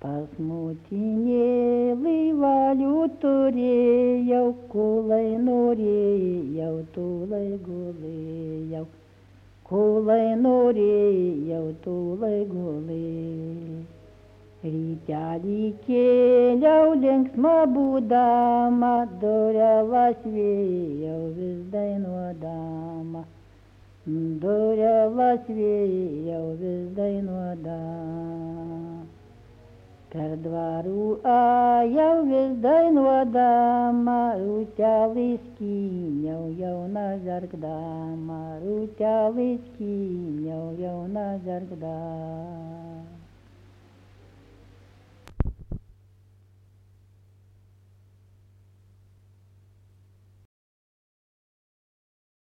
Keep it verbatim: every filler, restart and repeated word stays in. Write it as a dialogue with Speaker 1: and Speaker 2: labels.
Speaker 1: Pasmutinėlį valių turėjau, kulai norėjau, tulai gulėjau, kulai norėjau, tulai gulėjau. Rytelį kėliau linksma būdama, durelas vėjau vis dainuodama, durelas vėjau vis dainuodama. Per dvarų ajau vis dainuodama, rūtelį skyniau jauna verkdama, rūtelį skyniau jauna verkdama.